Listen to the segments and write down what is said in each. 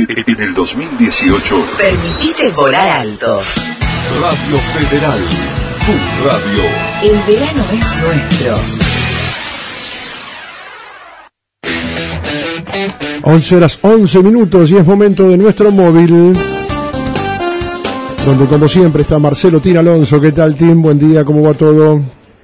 En el 2018, permitite volar alto. Radio Federal, tu radio. El verano es nuestro. 11:11 y es momento de nuestro móvil, donde como siempre está Marcelo Tin Alonso. ¿Qué tal, Tim? Buen día, ¿cómo va todo?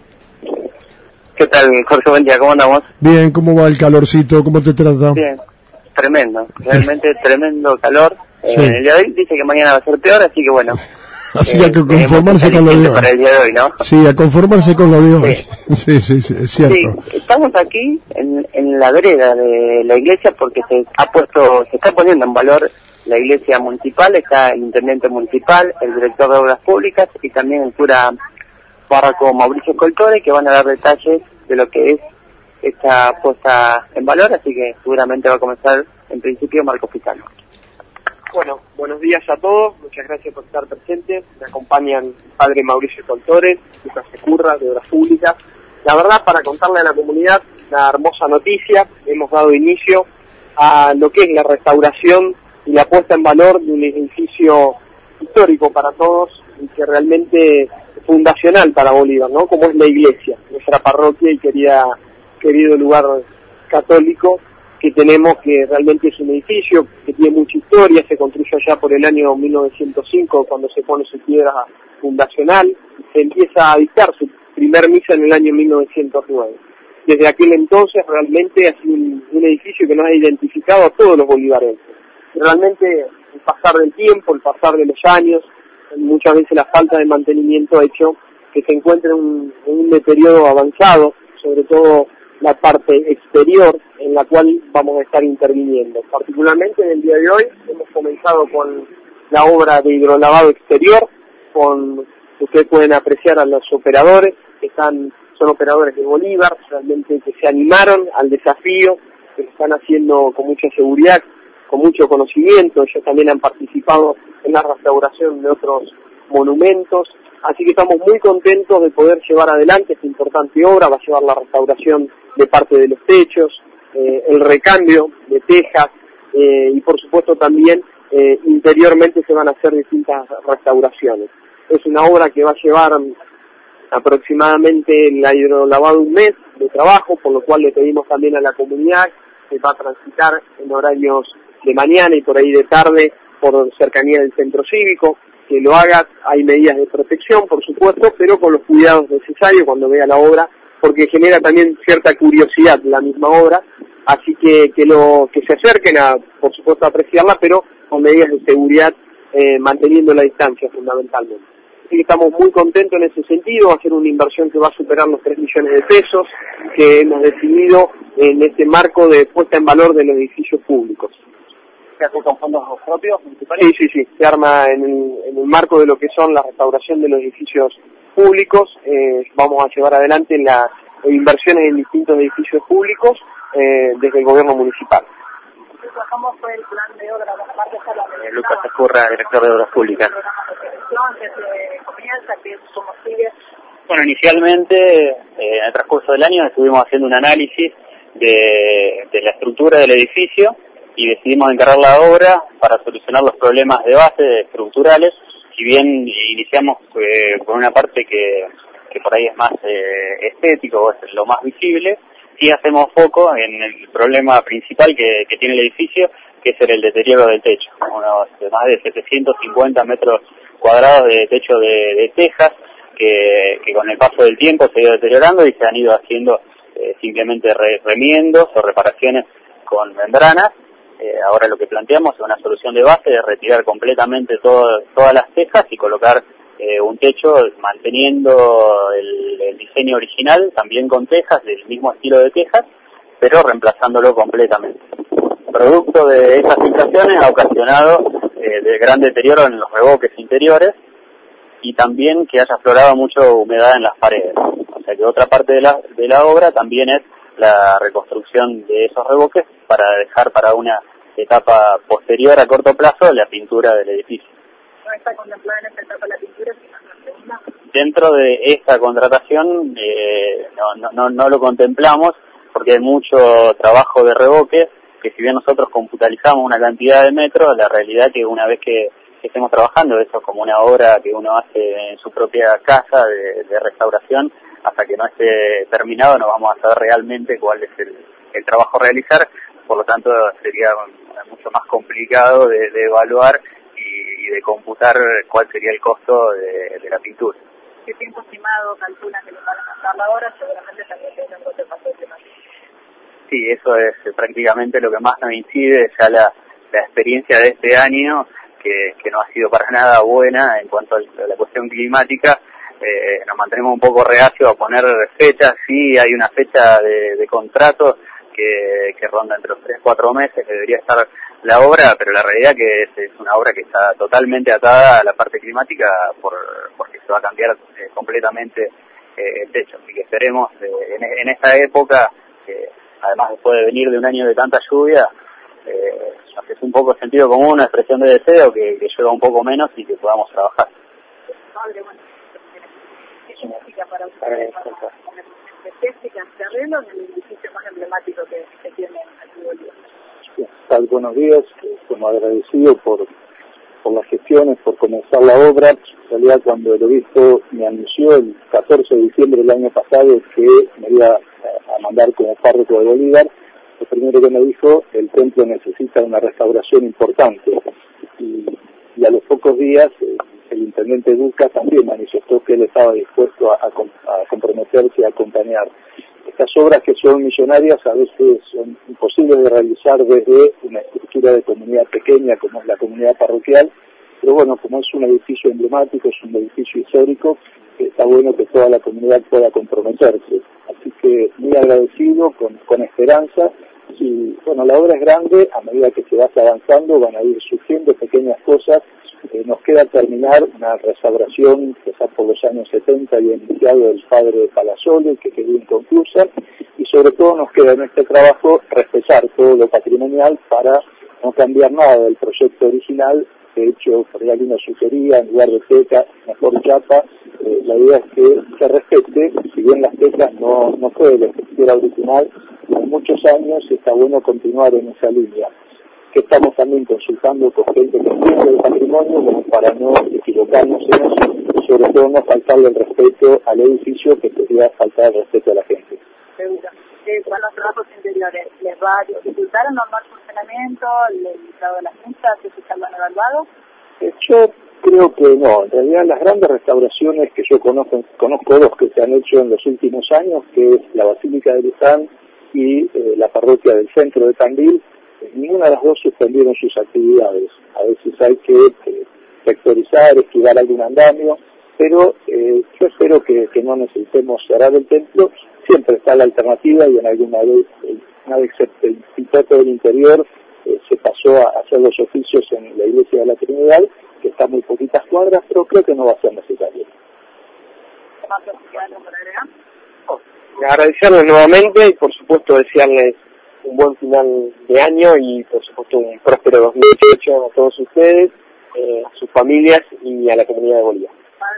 ¿Qué tal, Jorge? Buen día, ¿cómo andamos? Bien, ¿cómo va el calorcito? ¿Cómo te trata? Bien, tremendo, realmente tremendo calor. Sí. El día de hoy dice que mañana va a ser peor, así que bueno. Así que hay que conformarse con lo de hoy. Para el día de hoy, ¿no? Sí, a conformarse con lo de hoy. Sí, es cierto. Sí, estamos aquí en la vereda de la iglesia porque se está poniendo en valor la iglesia municipal. Está el intendente municipal, el director de obras públicas y también el cura párroco Mauricio Coltore, que van a dar detalles de lo que es esta puesta en valor, así que seguramente va a comenzar en principio Marco Pitano. Bueno, buenos días a todos, muchas gracias por estar presentes. Me acompañan el padre Mauricio Coltore, Lucas Securra, de Obras Públicas. La verdad, para contarle a la comunidad una hermosa noticia, hemos dado inicio a lo que es la restauración y la puesta en valor de un edificio histórico para todos y que realmente es fundacional para Bolívar, ¿no? Como es la iglesia, nuestra parroquia y querido lugar católico que tenemos, que realmente es un edificio que tiene mucha historia. Se construyó allá por el año 1905 cuando se pone su piedra fundacional, se empieza a dictar su primer misa en el año 1909. Desde aquel entonces realmente ha sido un edificio que nos ha identificado a todos los bolivarenses. Realmente el pasar del tiempo, el pasar de los años, muchas veces la falta de mantenimiento ha hecho que se encuentre en un deterioro avanzado, sobre todo la parte exterior en la cual vamos a estar interviniendo. Particularmente en el día de hoy hemos comenzado con la obra de hidrolavado exterior, ustedes pueden apreciar a los operadores, que son operadores de Bolívar, realmente que se animaron al desafío, que lo están haciendo con mucha seguridad, con mucho conocimiento. Ellos también han participado en la restauración de otros monumentos, así que estamos muy contentos de poder llevar adelante esta importante obra. Va a llevar la restauración de parte de los techos, el recambio de tejas y por supuesto también interiormente se van a hacer distintas restauraciones. Es una obra que va a llevar aproximadamente el hidrolavado un mes de trabajo, por lo cual le pedimos también a la comunidad que va a transitar en horarios de mañana y por ahí de tarde por cercanía del centro cívico, que lo haga. Hay medidas de protección, por supuesto, pero con los cuidados necesarios cuando vea la obra, porque genera también cierta curiosidad la misma obra, así que se acerquen por supuesto, a apreciarla, pero con medidas de seguridad, manteniendo la distancia fundamentalmente. Así que estamos muy contentos en ese sentido. Va a ser una inversión que va a superar los 3 millones de pesos, que hemos decidido en este marco de puesta en valor de los edificios públicos. ¿Se hace con fondos propios municipales? Sí, se arma en el marco de lo que son la restauración de los edificios públicos. Vamos a llevar adelante las inversiones en distintos edificios públicos desde el gobierno municipal. ¿Cómo fue el plan de obra? Lucas Securra, director de Obras Públicas. Bueno, inicialmente, en el transcurso del año, estuvimos haciendo un análisis de la estructura del edificio y decidimos encargar la obra para solucionar los problemas de base estructurales. Si bien iniciamos con una parte que por ahí es más estético, o es lo más visible, sí hacemos foco en el problema principal que tiene el edificio, que es el deterioro del techo. Más de 750 metros cuadrados de techo de tejas, que con el paso del tiempo se ha ido deteriorando y se han ido haciendo simplemente remiendos o reparaciones con membranas. Ahora lo que planteamos es una solución de base, de retirar completamente todas las tejas y colocar un techo manteniendo el diseño original, también con tejas, del mismo estilo de tejas, pero reemplazándolo completamente. Producto de esas filtraciones ha ocasionado de gran deterioro en los revoques interiores y también que haya aflorado mucha humedad en las paredes. O sea que otra parte de la obra también es la reconstrucción de esos revoques para dejar para una etapa posterior a corto plazo la pintura del edificio. ¿No está contemplada en esta etapa la pintura, sino en la segunda? Dentro de esta contratación no lo contemplamos porque hay mucho trabajo de revoque si bien nosotros computalizamos una cantidad de metros, la realidad que una vez que estemos trabajando, eso es como una obra que uno hace en su propia casa de restauración, hasta que no esté terminado no vamos a saber realmente cuál es el trabajo a realizar, por lo tanto sería mucho más complicado de evaluar y de computar cuál sería el costo de la pintura. ¿Qué tiempo estimado calculan que le van a gastar la obra? Seguramente también tiene un coste pasó. Sí, eso es prácticamente lo que más nos incide, ya la experiencia de este año, que no ha sido para nada buena en cuanto a la cuestión climática. Nos mantenemos un poco reacios a poner fechas. Sí, hay una fecha de contrato que ronda entre los 3-4 meses, que debería estar la obra, pero la realidad que es una obra que está totalmente atada a la parte climática porque se va a cambiar completamente el techo. Así que esperemos en esta época, además después de venir de un año de tanta lluvia, es un poco sentido común, una expresión de deseo, que llueva un poco menos y que podamos trabajar. Padre, bueno, ¿qué significa para ustedes? ¿Se arreglan en el edificio más emblemático que tiene aquí en Bolívar? Buenos días, como agradecido por las gestiones, por comenzar la obra. En realidad, cuando el obispo me anunció el 14 de diciembre del año pasado que me iba a mandar como párroco de Bolívar, lo primero que me dijo, el templo necesita una restauración importante. Y a los pocos días, el intendente Duca también manifestó que él estaba dispuesto a comprometerse y a acompañar. Estas obras que son millonarias a veces son imposibles de realizar desde una estructura de comunidad pequeña como es la comunidad parroquial, pero bueno, como es un edificio emblemático, es un edificio histórico, está bueno que toda la comunidad pueda comprometerse. Así que muy agradecido, con esperanza, y bueno, la obra es grande, a medida que se va avanzando van a ir surgiendo pequeñas cosas. Nos queda terminar una restauración que está por los años 70 y iniciado del padre Palazzoli, que quedó inconclusa, y sobre todo nos queda en este trabajo respetar todo lo patrimonial para no cambiar nada del proyecto original. De hecho, por ahí alguien sugería, en lugar de teca, mejor chapa. La idea es que se respete, si bien las tecas no fue la estructura original, en muchos años está bueno continuar en esa línea, que estamos también consultando con gente que entiende el patrimonio, como para no equivocarnos en eso, y sobre todo no faltarle el respeto al edificio, que sería faltar el respeto a la gente. Seguro. Con los trabajos interiores, ¿les va a dificultar el normal funcionamiento, el estado de las pistas, que se lo han evaluado? Yo creo que no. En realidad las grandes restauraciones que yo conozco dos que se han hecho en los últimos años, que es la Basílica de Luján y la parroquia del centro de Tandil, ninguna de las dos suspendieron sus actividades. A veces hay que sectorizar, esquivar algún andamio, pero yo espero que no necesitemos cerrar el templo. Siempre está la alternativa, y en alguna vez el pitote del interior se pasó a hacer los oficios en la iglesia de la Trinidad, que está a muy poquitas cuadras, pero creo que no va a ser necesario. Agradecerles nuevamente y por supuesto desearles un buen final de año y por supuesto un próspero 2018 a todos ustedes, a sus familias y a la comunidad de Bolívar.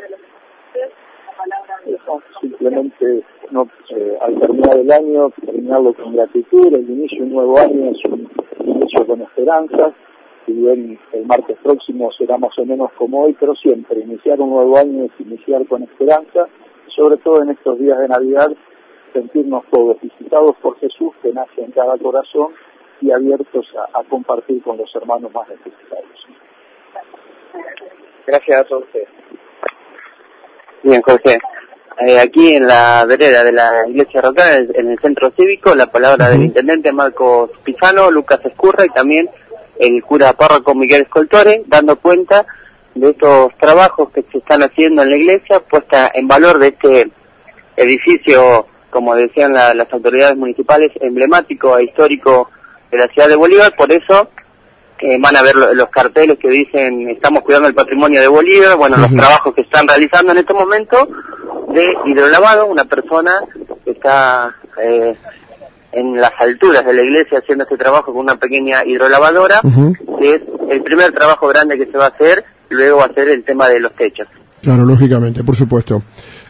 Simplemente al terminar el año, terminarlo con gratitud. El inicio de un nuevo año es un inicio con esperanza. Si bien el martes próximo será más o menos como hoy, pero siempre iniciar un nuevo año es iniciar con esperanza, sobre todo en estos días de Navidad, sentirnos todos visitados por Jesús, que nace en cada corazón, y abiertos a compartir con los hermanos más necesitados. Gracias a todos ustedes. Bien, Jorge. Aquí en la vereda de la iglesia Rocal, en el centro cívico, la palabra del intendente Marcos Pizano, Lucas Escurra y también el cura párroco Miguel Escoltore, dando cuenta de estos trabajos que se están haciendo en la iglesia, puesta en valor de este edificio, como decían las autoridades municipales, emblemático e histórico de la ciudad de Bolívar. Por eso van a ver los carteles que dicen estamos cuidando el patrimonio de Bolívar. Bueno, los trabajos que están realizando en este momento de hidrolavado, una persona que está en las alturas de la iglesia haciendo este trabajo con una pequeña hidrolavadora, que es el primer trabajo grande que se va a hacer. Luego va a ser el tema de los techos. Claro, lógicamente, por supuesto.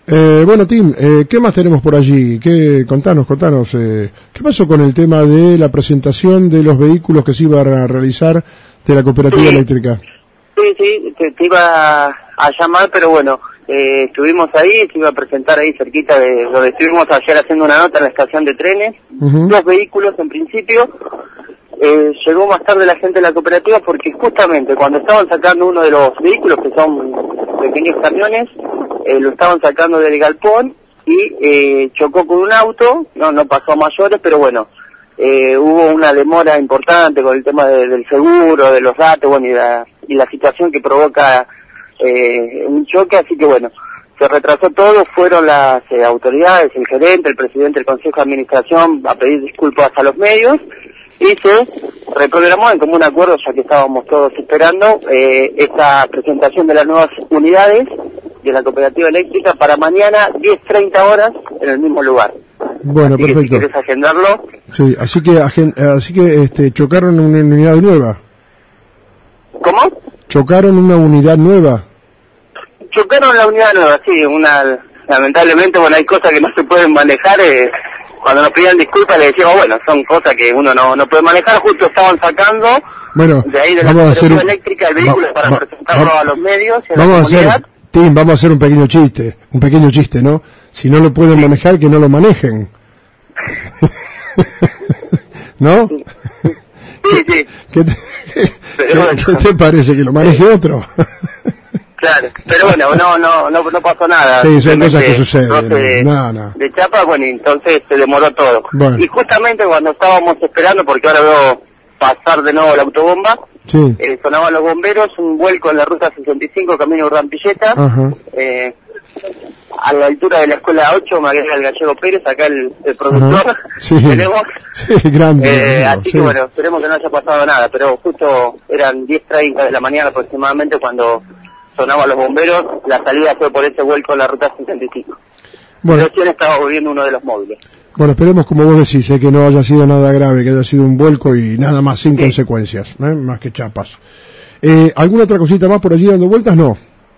Bueno, Tim, ¿qué más tenemos por allí? Contanos, ¿qué pasó con el tema de la presentación de los vehículos que se iban a realizar de la cooperativa eléctrica? Sí, te iba a llamar, pero bueno, estuvimos ahí, se iba a presentar ahí cerquita de donde estuvimos ayer haciendo una nota en la estación de trenes, dos vehículos en principio. Llegó más tarde la gente de la cooperativa porque justamente cuando estaban sacando uno de los vehículos, que son pequeños camiones, lo estaban sacando del galpón y chocó con un auto, no pasó a mayores, pero bueno, hubo una demora importante con el tema del seguro, de los datos, bueno, y la situación que provoca un choque, así que bueno, se retrasó todo, fueron las autoridades, el gerente, el presidente del Consejo de Administración a pedir disculpas a los medios, y se reprogramó en común acuerdo, ya que estábamos todos esperando, esta presentación de las nuevas unidades de la cooperativa eléctrica para mañana 10:30 horas en el mismo lugar. Bueno, así perfecto. Que si querés agendarlo. Sí, así que chocaron una unidad nueva. ¿Cómo? ¿Chocaron una unidad nueva? Chocaron la unidad nueva, sí, lamentablemente, bueno, hay cosas que no se pueden manejar, cuando nos pedían disculpas le decíamos, bueno, son cosas que uno no puede manejar, justo estaban sacando de ahí de la cooperativa eléctrica el vehículo para presentarlo a los medios y a la comunidad. Vamos a hacer un pequeño chiste, ¿no? Si no lo pueden manejar, que no lo manejen. ¿No? Sí. ¿Qué te parece? ¿Que lo maneje otro? Claro, pero bueno, no pasó nada. Sí, son cosas que suceden. De chapa, bueno, entonces se demoró todo. Bueno. Y justamente cuando estábamos esperando, porque ahora veo pasar de nuevo la autobomba, sonaban los bomberos, un vuelco en la ruta 65, camino Urdampilleta, a la altura de la escuela 8, me agrega el Gallego Pérez, acá el productor, tenemos, grande, así que bueno, esperemos que no haya pasado nada, pero justo eran 10:30 de la mañana aproximadamente cuando sonaban los bomberos, la salida fue por ese vuelco en la ruta 65. Bueno. Recién estaba volviendo uno de los móviles. Bueno, esperemos, como vos decís, que no haya sido nada grave, que haya sido un vuelco y nada más, sin consecuencias, más que chapas. ¿Alguna otra cosita más por allí dando vueltas? No,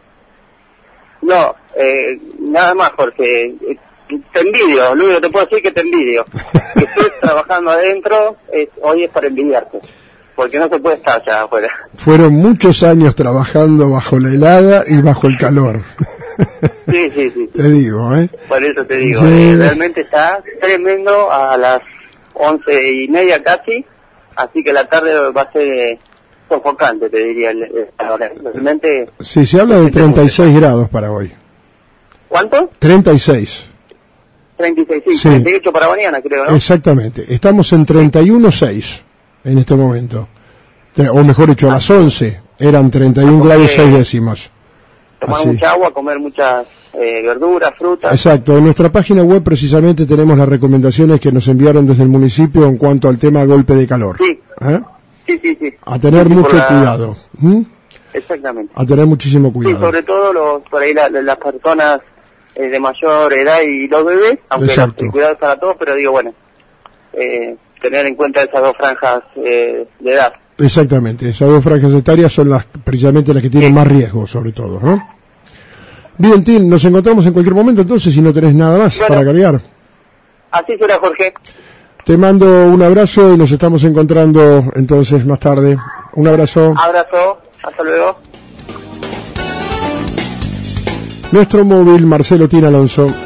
nada más, porque te envidio, lo único que te puedo decir que te envidio. Que estés trabajando adentro, hoy es para envidiarte, porque no se puede estar allá afuera. Fueron muchos años trabajando bajo la helada y bajo el calor. Sí. Te digo, Por eso te digo, sí. Realmente está tremendo a las 11:30 casi, así que la tarde va a ser sofocante, te diría. Realmente. Sí, se habla de 36 grados para hoy. ¿Cuánto? 36. 36, sí. 38 para mañana, creo, ¿no? Exactamente. Estamos en 31,6 en este momento. O mejor dicho, a las 11 eran 31 grados 6 décimas. Tomar mucha agua, comer muchas verduras, frutas. Exacto. En nuestra página web precisamente tenemos las recomendaciones que nos enviaron desde el municipio en cuanto al tema golpe de calor. Sí. Sí. A tener mucho cuidado. Exactamente. A tener muchísimo cuidado. Sí, sobre todo por ahí las personas de mayor edad y los bebés, aunque el cuidado es para todos, pero digo, bueno, tener en cuenta esas dos franjas de edad. Exactamente, esas dos franjas etarias son precisamente las que tienen más riesgo, sobre todo, ¿no? Bien, Tim, nos encontramos en cualquier momento entonces, si no tenés nada más para cargar. Así será, Jorge. Te mando un abrazo y nos estamos encontrando entonces más tarde. Un abrazo. Abrazo, hasta luego. Nuestro móvil, Marcelo Tin Alonso.